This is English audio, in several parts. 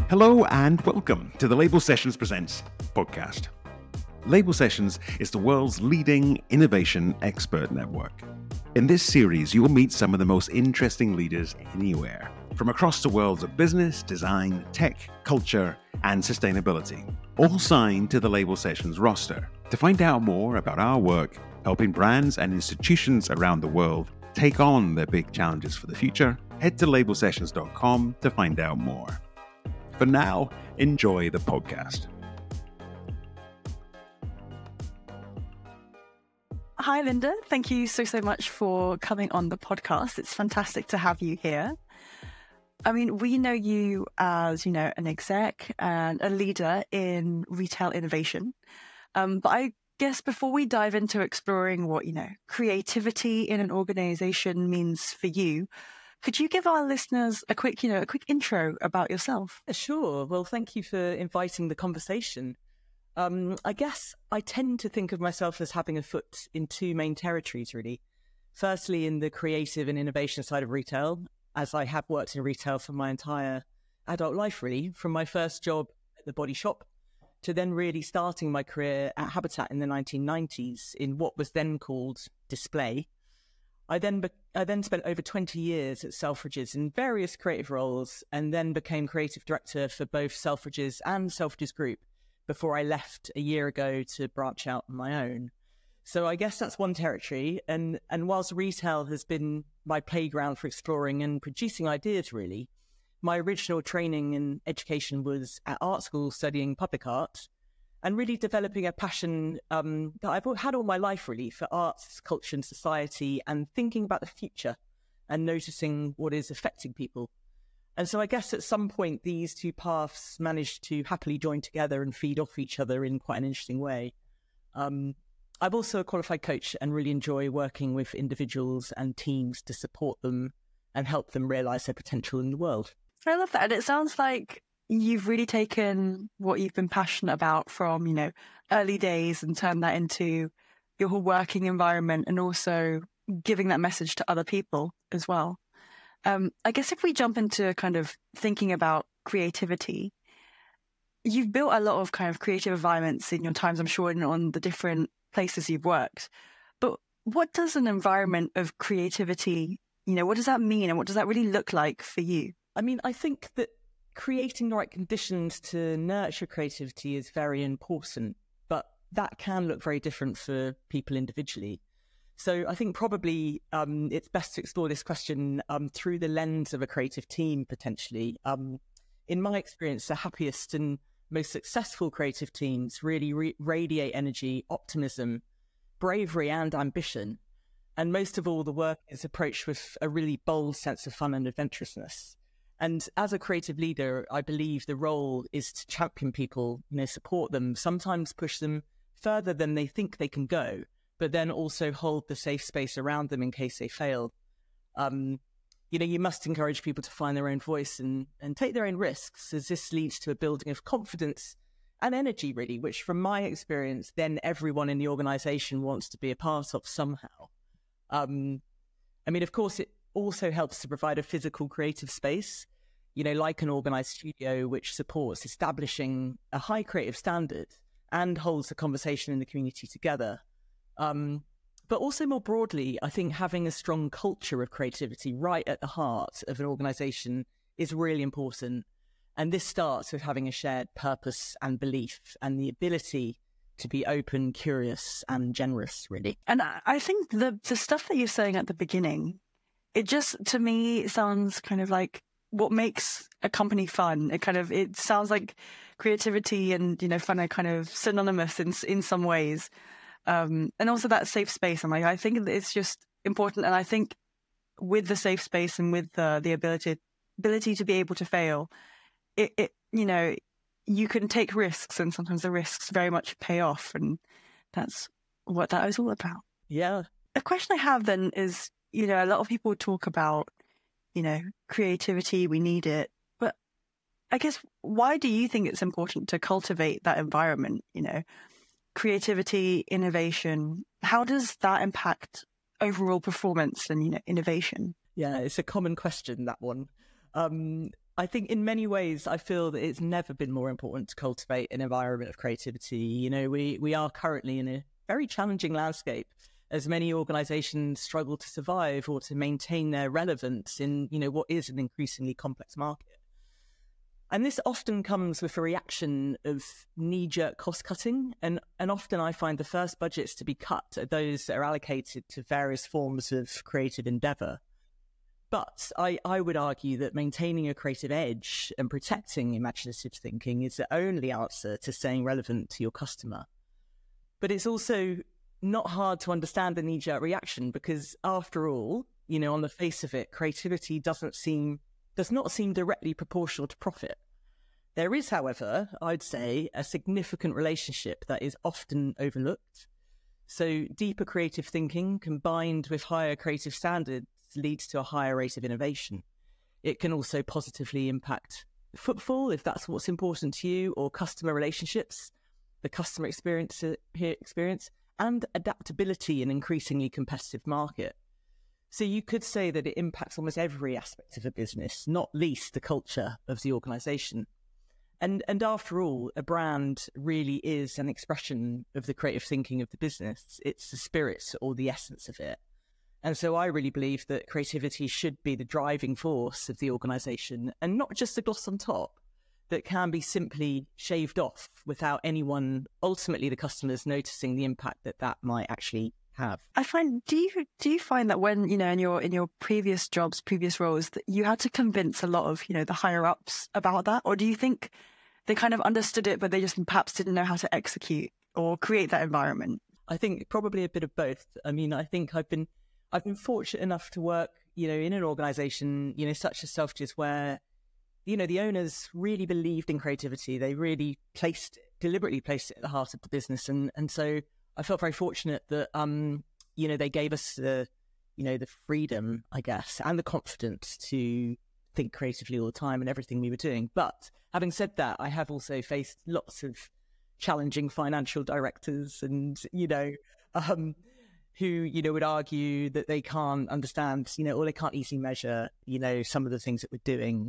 Hello and welcome to the Label Sessions Presents podcast. Label Sessions is the world's leading innovation expert network. In this series, you will meet some of the most interesting leaders anywhere, from across the worlds of business, design, tech, culture, and sustainability, all signed to the Label Sessions roster. To find out more about our work, helping brands and institutions around the world take on their big challenges for the future, head to labelsessions.com to find out more. For now, enjoy the podcast. Hi, Linda. Thank you so much for coming on the podcast. It's fantastic to have you here. I mean, we know you as, an exec and a leader in retail innovation. But I guess before we dive into exploring what, creativity in an organization means for you, could you give our listeners a quick intro about yourself? Sure. Well, thank you for inviting the conversation. I guess I tend to think of myself as having a foot in two main territories, really. Firstly, in the creative and innovation side of retail, as I have worked in retail for my entire adult life, really, from my first job at the Body Shop to then really starting my career at Habitat in the 1990s in what was then called Display. I then spent over 20 years at Selfridges in various creative roles and then became creative director for both Selfridges and Selfridges Group before I left a year ago to branch out on my own. So I guess that's one territory. And whilst retail has been my playground for exploring and producing ideas, really, my original training and education was at art school studying public art and really developing a passion that I've had all my life, really, for arts, culture and society and thinking about the future and noticing what is affecting people. And so I guess at some point, these two paths managed to happily join together and feed off each other in quite an interesting way. I'm also a qualified coach and really enjoy working with individuals and teams to support them and help them realize their potential in the world. I love that. And it sounds like you've really taken what you've been passionate about from, early days and turned that into your whole working environment and also giving that message to other people as well. I guess if we jump into kind of thinking about creativity, you've built a lot of kind of creative environments in your times, I'm sure, on the different places you've worked. But what does an environment of creativity, what does that mean and what does that really look like for you? I mean, I think that creating the right conditions to nurture creativity is very important, but that can look very different for people individually. So I think probably it's best to explore this question through the lens of a creative team, potentially. In my experience, the happiest and most successful creative teams really radiate energy, optimism, bravery and ambition. And most of all, the work is approached with a really bold sense of fun and adventurousness. And as a creative leader, I believe the role is to champion people, support them, sometimes push them further than they think they can go, but then also hold the safe space around them in case they fail. You must encourage people to find their own voice and take their own risks, as this leads to a building of confidence and energy, really, which from my experience, then everyone in the organization wants to be a part of somehow. Of course, it also helps to provide a physical creative space, like an organized studio, which supports establishing a high creative standard and holds the conversation in the community together. But also more broadly, I think having a strong culture of creativity right at the heart of an organization is really important. And this starts with having a shared purpose and belief and the ability to be open, curious and generous, really. And I think the stuff that you're saying at the beginning, it just, to me, sounds kind of like what makes a company fun. It sounds like creativity and, fun are kind of synonymous in some ways. And also that safe space. I think it's just important. And I think with the safe space and with the ability to be able to fail, you can take risks and sometimes the risks very much pay off. And that's what that is all about. Yeah. A question I have then is, a lot of people talk about, creativity, we need it. But I guess, why do you think it's important to cultivate that environment? Creativity, innovation, how does that impact overall performance and innovation? Yeah, it's a common question, that one. I think in many ways, I feel that it's never been more important to cultivate an environment of creativity. You know, we are currently in a very challenging landscape as many organizations struggle to survive or to maintain their relevance in, you know, what is an increasingly complex market. And this often comes with a reaction of knee-jerk cost-cutting. And often I find the first budgets to be cut are those that are allocated to various forms of creative endeavour. But I would argue that maintaining a creative edge and protecting imaginative thinking is the only answer to staying relevant to your customer. But it's also not hard to understand the knee-jerk reaction because, after all, you know, on the face of it, creativity does not seem directly proportional to profit. There is, however, I'd say, a significant relationship that is often overlooked. So deeper creative thinking combined with higher creative standards leads to a higher rate of innovation. It can also positively impact footfall, if that's what's important to you, or customer relationships, the customer experience, and adaptability in an increasingly competitive market. So you could say that it impacts almost every aspect of a business, not least the culture of the organisation. And after all, a brand really is an expression of the creative thinking of the business. It's the spirit or the essence of it. And so I really believe that creativity should be the driving force of the organisation and not just a gloss on top that can be simply shaved off without anyone, ultimately the customers, noticing the impact that that might actually have. I find, do you find that when, you know, in your previous jobs, previous roles, that you had to convince a lot of, you know, the higher ups about that? Or do you think they kind of understood it, but they just perhaps didn't know how to execute or create that environment? I think probably a bit of both. I mean, I think I've been fortunate enough to work, you know, in an organisation, you know, such as Selfridges, where, you know, the owners really believed in creativity. They really deliberately placed it at the heart of the business. And so I felt very fortunate that, you know, they gave us the freedom, I guess, and the confidence to think creatively all the time in everything we were doing. But having said that, I have also faced lots of challenging financial directors and, you know, who, you know, would argue that they can't understand, you know, or they can't easily measure, you know, some of the things that we're doing.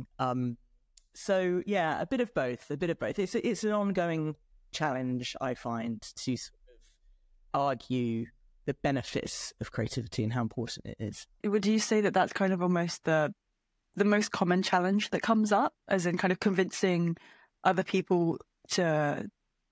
So, yeah, a bit of both. It's an ongoing challenge, I find, to sort of argue the benefits of creativity and how important it is. Would you say that that's kind of almost the most common challenge that comes up, as in kind of convincing other people to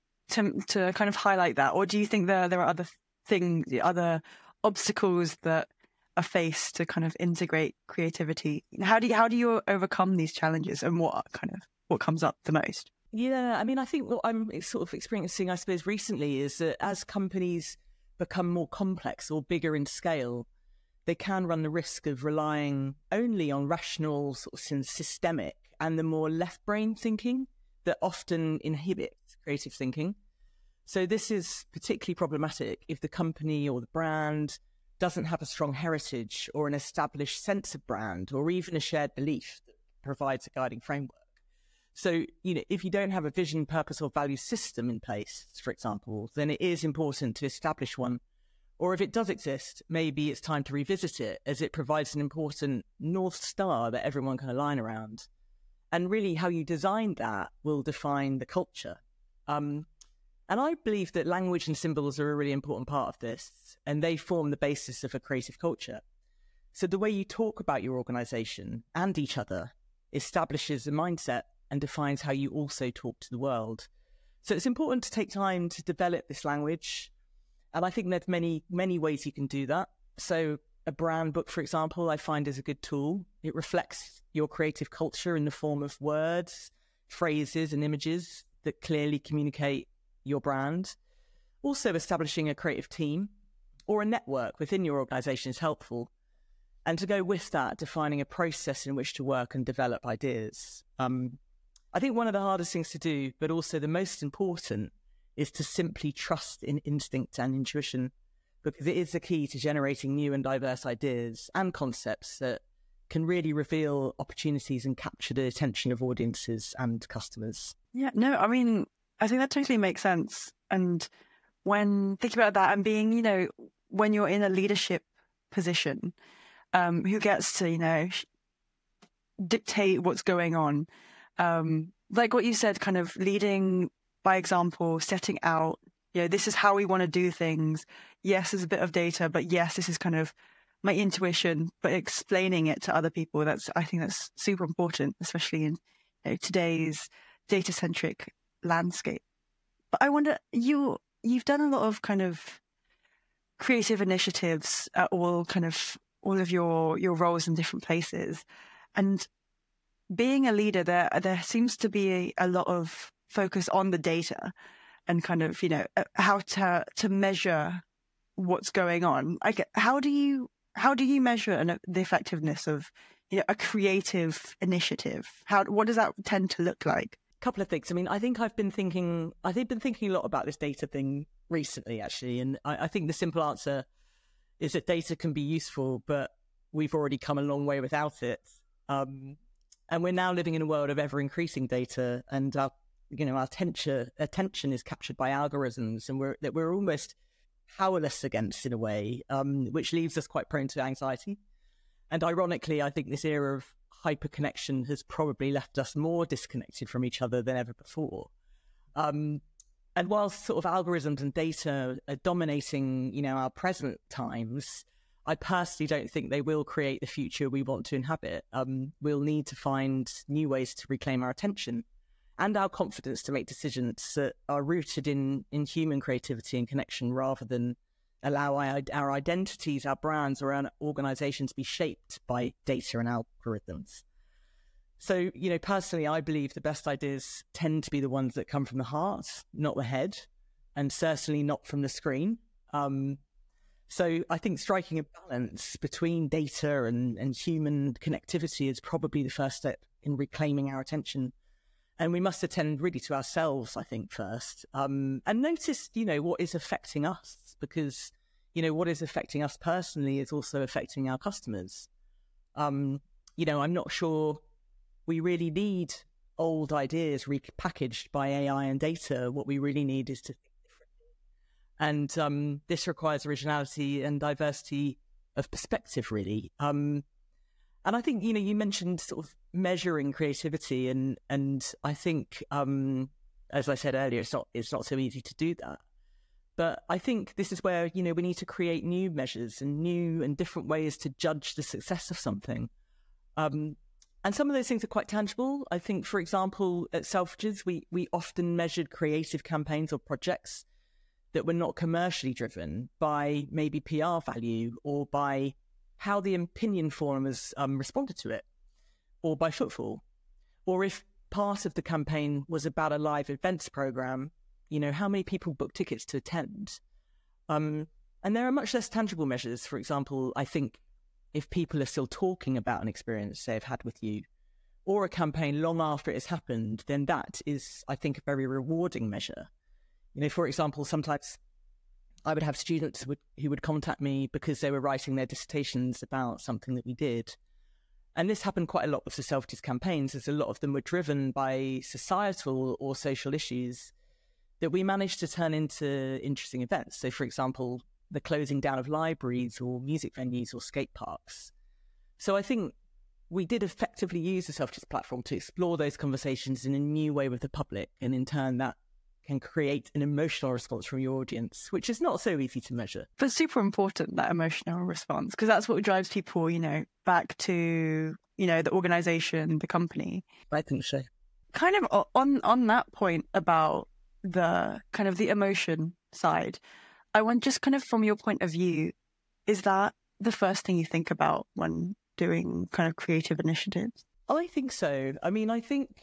kind of highlight that? Or do you think there are other obstacles that are faced to kind of integrate creativity? How do you overcome these challenges, and what comes up the most? Yeah, I mean, I think what I'm sort of experiencing, I suppose, recently is that as companies become more complex or bigger in scale, they can run the risk of relying only on rational, sort of systemic, and the more left-brain thinking that often inhibits creative thinking. So this is particularly problematic if the company or the brand doesn't have a strong heritage or an established sense of brand or even a shared belief that provides a guiding framework. So, you know, if you don't have a vision, purpose or value system in place, for example, then it is important to establish one. Or if it does exist, maybe it's time to revisit it, as it provides an important North Star that everyone can align around. And really how you design that will define the culture. And I believe that language and symbols are a really important part of this, and they form the basis of a creative culture. So the way you talk about your organisation and each other establishes a mindset and defines how you also talk to the world. So it's important to take time to develop this language. And I think there's many, many ways you can do that. So a brand book, for example, I find is a good tool. It reflects your creative culture in the form of words, phrases and images that clearly communicate your brand. Also, establishing a creative team or a network within your organisation is helpful. And to go with that, defining a process in which to work and develop ideas. I think one of the hardest things to do, but also the most important, is to simply trust in instinct and intuition, because it is the key to generating new and diverse ideas and concepts that can really reveal opportunities and capture the attention of audiences and customers. Yeah, no, I mean, I think that totally makes sense. And when thinking about that and being, you know, when you're in a leadership position, who gets to, you know, dictate what's going on. Like what you said, kind of leading by example, setting out, this is how we want to do things. Yes, there's a bit of data, but yes, this is kind of my intuition, but explaining it to other people, I think that's super important, especially in today's data-centric landscape. But I wonder, you've done a lot of kind of creative initiatives at all of your roles in different places. And being a leader, there seems to be a lot of focus on the data and kind of, how to measure what's going on. How do you measure the effectiveness of a creative initiative? What does that tend to look like? Couple of things. I mean, I've been thinking a lot about this data thing recently, actually, and I think the simple answer is that data can be useful, but we've already come a long way without it. And we're now living in a world of ever increasing data, and our attention is captured by algorithms, and we're almost powerless against, in a way, which leaves us quite prone to anxiety. And ironically, I think this era of hyperconnection has probably left us more disconnected from each other than ever before. And while sort of algorithms and data are dominating, our present times, I personally don't think they will create the future we want to inhabit. We'll need to find new ways to reclaim our attention and our confidence to make decisions that are rooted in human creativity and connection, rather than allow our identities, our brands, or our organizations be shaped by data and algorithms. So, personally, I believe the best ideas tend to be the ones that come from the heart, not the head, and certainly not from the screen. So I think striking a balance between data and human connectivity is probably the first step in reclaiming our attention. And we must attend really to ourselves, I think, first, and notice, what is affecting us, because, what is affecting us personally is also affecting our customers. I'm not sure we really need old ideas repackaged by AI and data. What we really need is to think differently. And this requires originality and diversity of perspective, really. And I think, you mentioned sort of measuring creativity, and I think, as I said earlier, it's not so easy to do that. But I think this is where, we need to create new measures and new and different ways to judge the success of something. And some of those things are quite tangible. I think, for example, at Selfridges, we often measured creative campaigns or projects that were not commercially driven by maybe PR value, or by how the opinion forumers responded to it, or by footfall, or if part of the campaign was about a live events program, how many people booked tickets to attend. And there are much less tangible measures. For example, I think if people are still talking about an experience they've had with you, or a campaign long after it has happened, then that is, I think, a very rewarding measure. For example, sometimes I would have students who would contact me because they were writing their dissertations about something that we did. And this happened quite a lot with the Selfridges campaigns, as a lot of them were driven by societal or social issues that we managed to turn into interesting events. So, for example, the closing down of libraries or music venues or skate parks. So I think we did effectively use the Selfridges platform to explore those conversations in a new way with the public, and in turn that can create an emotional response from your audience, which is not so easy to measure. But super important, that emotional response, because that's what drives people, back to, the organization, the company. I think so. Kind of on that point about the kind of the emotion side, I want, just kind of from your point of view, is that the first thing you think about when doing kind of creative initiatives? I think so. I mean, I think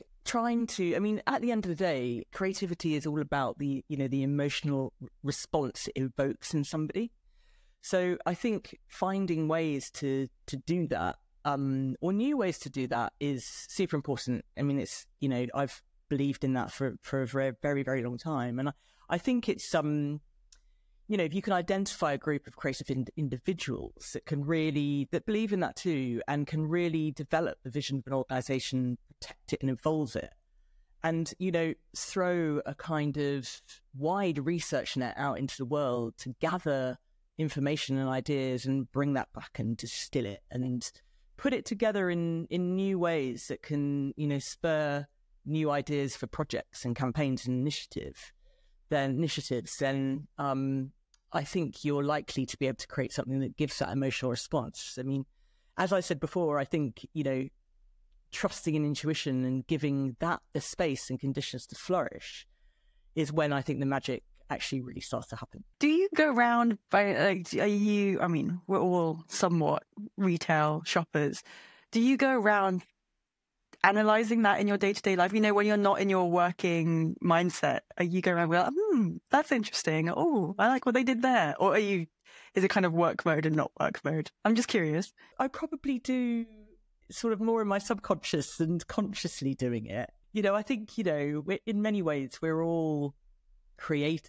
at the end of the day, creativity is all about the emotional response it evokes in somebody. So I think finding ways to do that, or new ways to do that, is super important. I mean, it's, I've believed in that for a very, very, very long time. And I think it's, if you can identify a group of creative individuals that believe in that too, and can really develop the vision of an organization, protect it and evolve it, and, throw a kind of wide research net out into the world to gather information and ideas and bring that back and distill it and put it together in new ways that can, spur new ideas for projects and campaigns and initiatives, then I think you're likely to be able to create something that gives that emotional response. I mean, as I said before, I think, trusting in intuition and giving that the space and conditions to flourish is when I think the magic actually really starts to happen. Do you go around we're all somewhat retail shoppers. Do you go around analyzing that in your day-to-day life? When you're not in your working mindset, you go around like, that's interesting. Oh, I like what they did there. Or is it kind of work mode and not work mode? I'm just curious. I probably do sort of more in my subconscious and consciously doing it. I think, in many ways, we're all creators,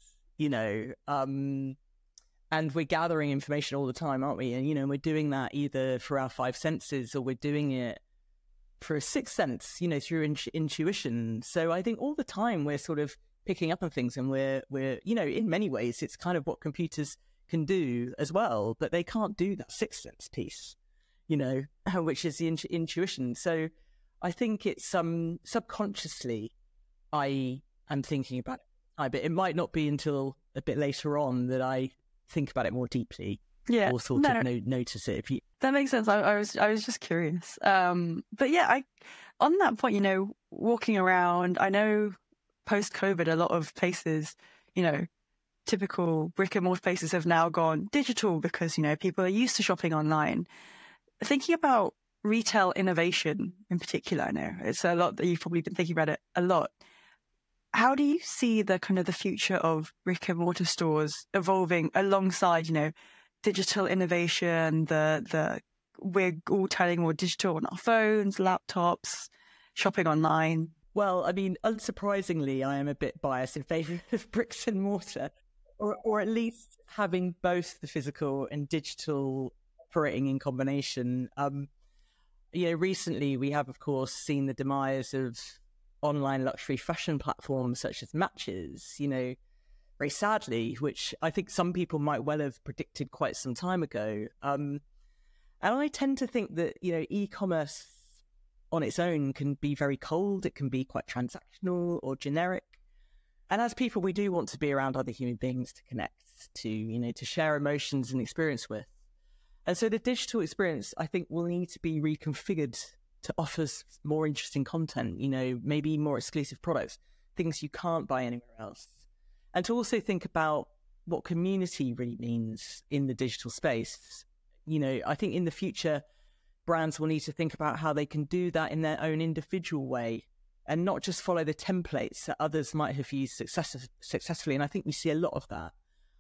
and we're gathering information all the time, aren't we? And, we're doing that either for our five senses or we're doing it for a sixth sense, through intuition. So I think all the time we're sort of picking up on things, and we're in many ways, it's kind of what computers can do as well, but they can't do that sixth sense piece, which is the intuition. So I think it's subconsciously I am thinking about it. But it might not be until a bit later on that I think about it more deeply. Yeah, or sort of notice it. That makes sense. I was just curious. But yeah, on that point, walking around, I know post-COVID, a lot of places, typical brick and mortar places have now gone digital because, people are used to shopping online. Thinking about retail innovation in particular, I know it's a lot that you've probably been thinking about it a lot. How do you see the kind of the future of brick and mortar stores evolving alongside, digital innovation, we're all turning more digital on our phones, laptops, shopping online? Well, I mean, unsurprisingly, I am a bit biased in favour of bricks and mortar, or at least having both the physical and digital operating in combination. Recently we have, of course, seen the demise of online luxury fashion platforms such as Matches, very sadly, which I think some people might well have predicted quite some time ago. And I tend to think that, e-commerce on its own can be very cold. It can be quite transactional or generic. And as people, we do want to be around other human beings to connect, to share emotions and experience with. And so the digital experience, I think, will need to be reconfigured to offer more interesting content, maybe more exclusive products, things you can't buy anywhere else. And to also think about what community really means in the digital space. I think in the future, brands will need to think about how they can do that in their own individual way and not just follow the templates that others might have used successfully. And I think we see a lot of that.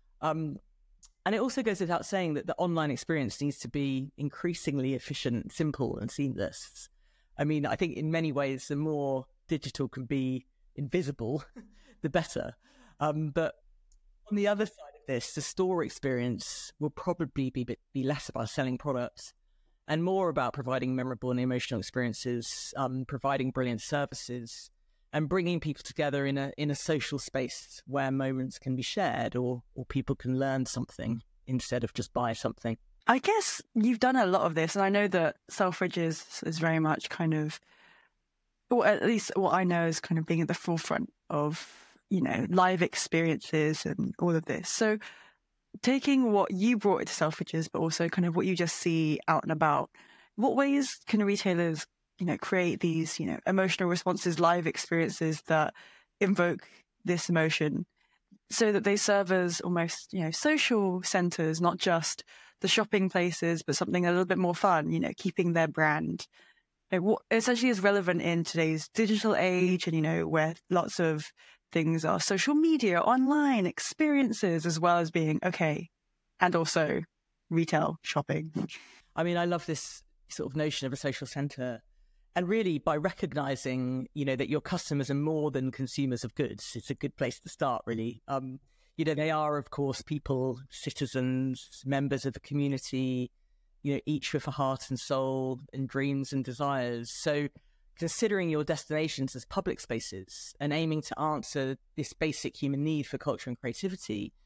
And it also goes without saying that the online experience needs to be increasingly efficient, simple, and seamless. I mean, I think in many ways, the more digital can be invisible, the better. But on the other side of this, the store experience will probably be less about selling products and more about providing memorable and emotional experiences, providing brilliant services, and bringing people together in a social space where moments can be shared or people can learn something instead of just buy something. I guess you've done a lot of this, and I know that Selfridges is very much kind of, or at least what I know is kind of being at the forefront of, live experiences and all of this. So taking what you brought to Selfridges, but also kind of what you just see out and about, what ways can retailers create these, emotional responses, live experiences that invoke this emotion so that they serve as almost, social centers, not just the shopping places, but something a little bit more fun, keeping their brand. What essentially is relevant in today's digital age and, where lots of things are social media, online experiences, as well as being and also retail shopping. I mean, I love this sort of notion of a social center. And really, by recognizing, that your customers are more than consumers of goods, it's a good place to start, really. They are, of course, people, citizens, members of the community, each with a heart and soul and dreams and desires. So considering your destinations as public spaces and aiming to answer this basic human need for culture and creativity,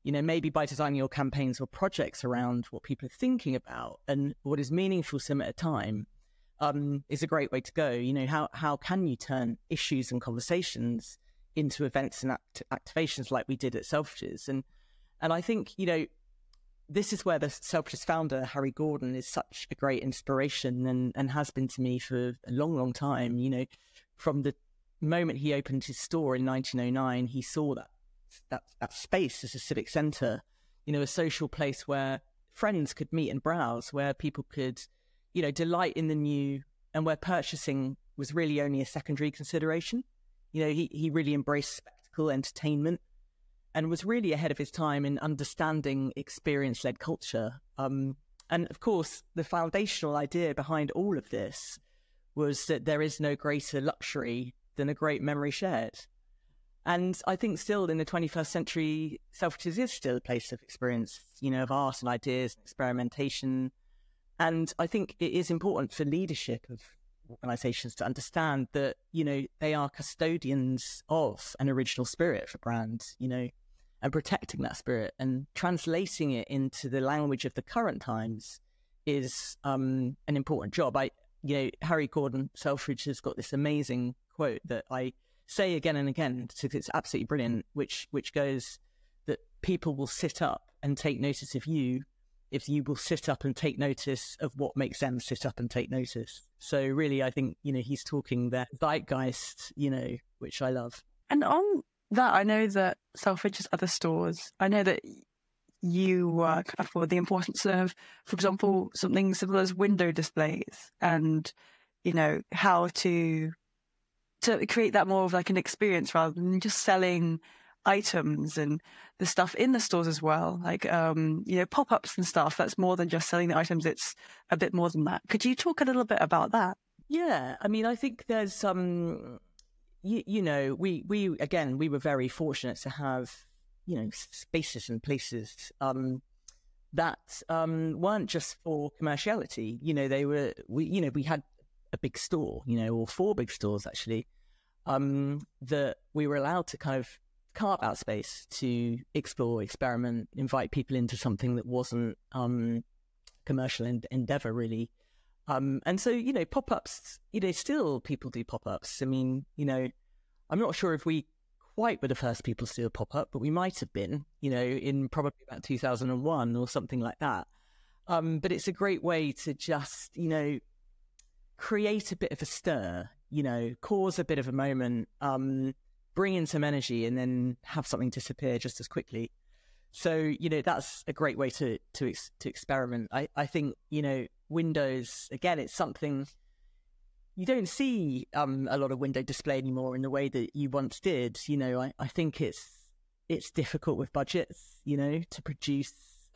maybe by designing your campaigns or projects around what people are thinking about and what is meaningful to them at a time, is a great way to go. How can you turn issues and conversations into events and activations like we did at Selfridges? And I think, this is where the Selfridges founder, Harry Gordon, is such a great inspiration and has been to me for a long, long time. From the moment he opened his store in 1909, he saw that space as a civic centre, a social place where friends could meet and browse, where people could, delight in the new, and where purchasing was really only a secondary consideration. He really embraced spectacle, entertainment, and was really ahead of his time in understanding experience-led culture. And of course, the foundational idea behind all of this was that there is no greater luxury than a great memory shared. And I think still in the 21st century, Selfridges is still a place of experience, of art and ideas and experimentation. And I think it is important for leadership of organisations to understand that, they are custodians of an original spirit for brands, and protecting that spirit and translating it into the language of the current times is an important job. Harry Gordon, Selfridge, has got this amazing quote that I say again and again because it's absolutely brilliant, which goes that people will sit up and take notice of you if you will sit up and take notice of what makes them sit up and take notice. So really, I think, he's talking that zeitgeist, which I love. And on that, I know that Selfridges other stores, I know that you work for the importance of, for example, something simple as window displays and, how to create that more of like an experience rather than just selling items and the stuff in the stores as well, like pop-ups and stuff. That's more than just selling the items. It's a bit more than that. Could you talk a little bit about that? Yeah, I think there's we were very fortunate to have spaces and places that weren't just for commerciality. We had a big store, or 4 big stores actually, that we were allowed to kind of carve out space to explore, experiment, invite people into something that wasn't commercial endeavor really. And so, pop-ups, still people do pop-ups. I'm not sure if we quite were the first people to do a pop-up, but we might have been, in probably about 2001 or something like that. But it's a great way to just, create a bit of a stir, cause a bit of a moment, bring in some energy and then have something disappear just as quickly. So, that's a great way to experiment. I think, windows, again, it's something you don't see a lot of window display anymore in the way that you once did. I think it's difficult with budgets, to produce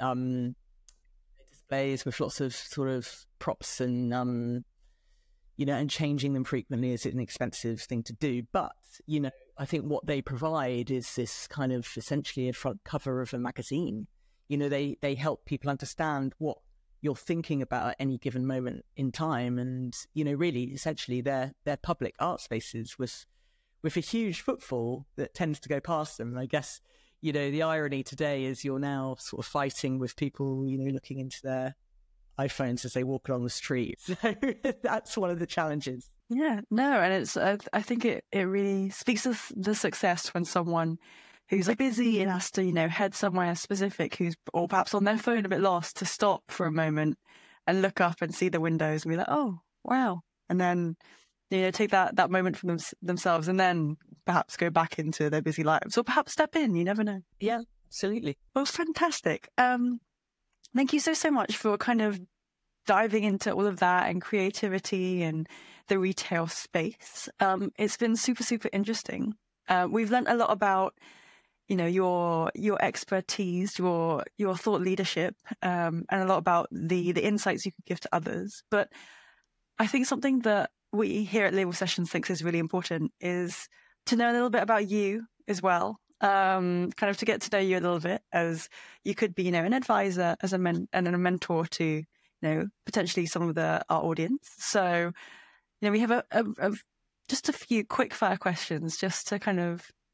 displays with lots of sort of props and, and changing them frequently is an expensive thing to do. But, I think what they provide is this kind of essentially a front cover of a magazine. They help people understand what you're thinking about at any given moment in time. And, really, essentially, they're public art spaces with a huge footfall that tends to go past them. I guess, the irony today is you're now sort of fighting with people, looking into their iPhones as they walk along the street. So that's one of the challenges. Yeah, no, and it's I think it really speaks of the success when someone who's like busy and has to, head somewhere specific, or perhaps on their phone a bit lost, to stop for a moment and look up and see the windows and be like, oh, wow. And then, take that moment for themselves and then perhaps go back into their busy lives or perhaps step in. You never know. Yeah, absolutely. Well, fantastic. Thank you so much for kind of diving into all of that and creativity and the retail space. It's been super, super interesting. We've learned a lot about, your expertise, your thought leadership, and a lot about the insights you could give to others. But I think something that we here at Label Sessions thinks is really important is to know a little bit about you as well. Kind of to get to know you a little bit, as you could be, an advisor and a mentor to, potentially some of our audience. So, we have just a few quick fire questions just to kind of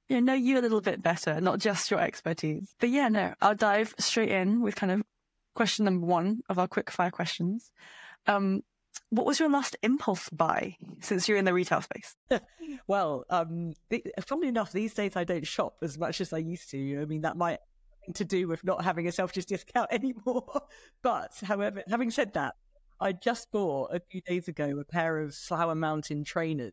know you a little bit better, not just your expertise. But yeah, no, I'll dive straight in with kind of question number 1 of our quick fire questions. What was your last impulse buy since you're in the retail space? Well, funnily enough, these days I don't shop as much as I used to. I mean, that might have something to do with not having a self-just discount anymore. But however, having said that, I just bought a few days ago a pair of Flower Mountain trainers,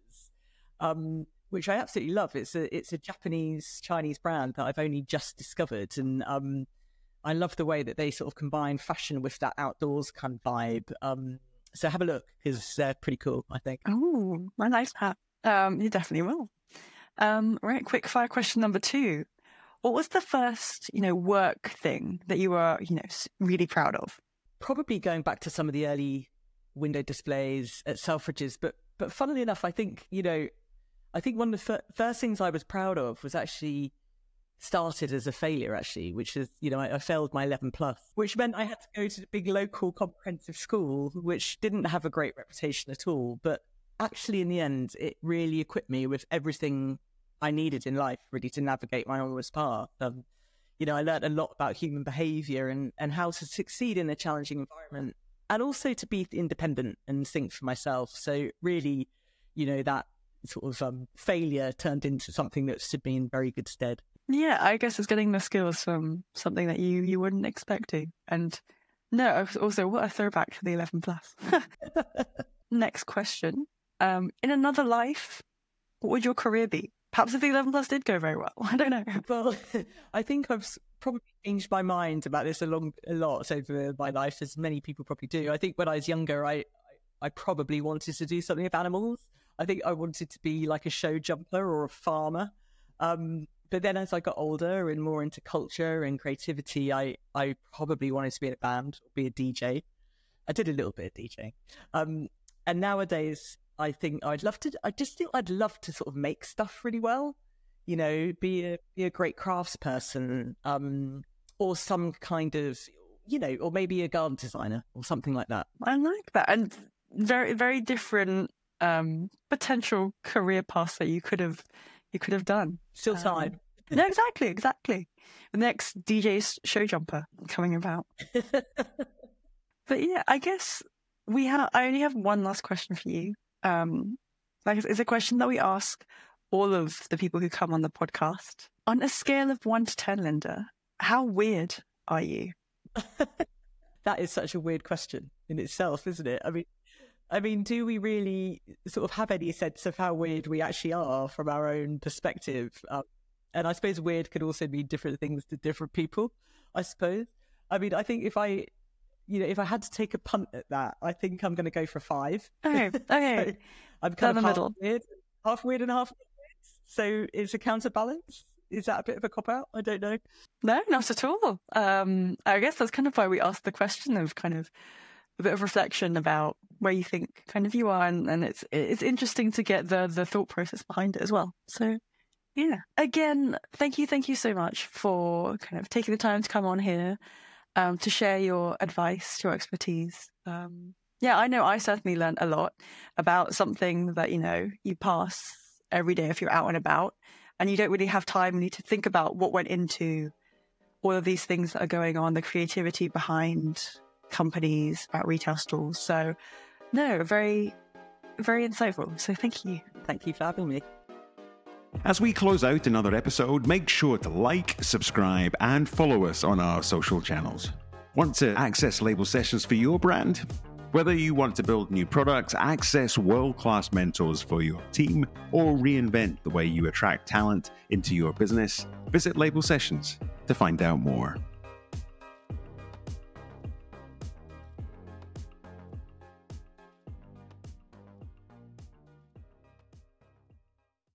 which I absolutely love. It's a Japanese Chinese brand that I've only just discovered, and I love the way that they sort of combine fashion with that outdoors kind of vibe. So have a look, because they're pretty cool, I think. Oh, my nice hat. You definitely will. Right, quick fire question number 2. What was the first, work thing that you were, really proud of? Probably going back to some of the early window displays at Selfridges, but funnily enough, I think one of the first things I was proud of was actually started as a failure, actually, which is, I failed my 11 plus, which meant I had to go to the big local comprehensive school, which didn't have a great reputation at all. But actually, in the end, it really equipped me with everything I needed in life, really, to navigate my onwards path. I learned a lot about human behavior and how to succeed in a challenging environment, and also to be independent and think for myself. So really, that sort of failure turned into something that stood me in very good stead. Yeah, I guess it's getting the skills from something that you wouldn't expect to. And no, also, what a throwback to the 11 plus. Next question. In another life, what would your career be? Perhaps if the 11 plus did go very well. I don't know. Well, I think I've probably changed my mind about this a lot over my life, as many people probably do. I think when I was younger, I probably wanted to do something with animals. I think I wanted to be like a show jumper or a farmer. But then as I got older and more into culture and creativity, I probably wanted to be in a band or be a DJ. I did a little bit of DJing. And nowadays, I think I'd love to sort of make stuff really well, be a great craftsperson, or some kind of, or maybe a garden designer or something like that. I like that. And very, very different potential career paths that you could have done. Still time. No, exactly. The next DJ's show jumper coming about. But yeah, I guess I only have one last question for you. It's a question that we ask all of the people who come on the podcast. On a scale of 1 to 10, Linda, how weird are you? That is such a weird question in itself, isn't it? I mean, do we really sort of have any sense of how weird we actually are from our own perspective? And I suppose weird could also mean different things to different people, I suppose. I mean, I think if I had to take a punt at that, I think I'm going to go for 5. Okay. So I'm kind of half weird and half weird. So it's a counterbalance. Is that a bit of a cop-out? I don't know. No, not at all. I guess that's kind of why we asked the question of kind of a bit of reflection about where you think kind of you are. And it's interesting to get the thought process behind it as well. So yeah, again, thank you so much for kind of taking the time to come on here. To share your advice, your expertise. I know I certainly learned a lot about something that, you pass every day if you're out and about, and you don't really have time. You need to think about what went into all of these things that are going on, the creativity behind companies at retail stores. So, no, very, very insightful. So thank you. Thank you for having me. As we close out another episode, make sure to like, subscribe, and follow us on our social channels. Want to access Label Sessions for your brand? Whether you want to build new products, access world-class mentors for your team, or reinvent the way you attract talent into your business, visit Label Sessions to find out more.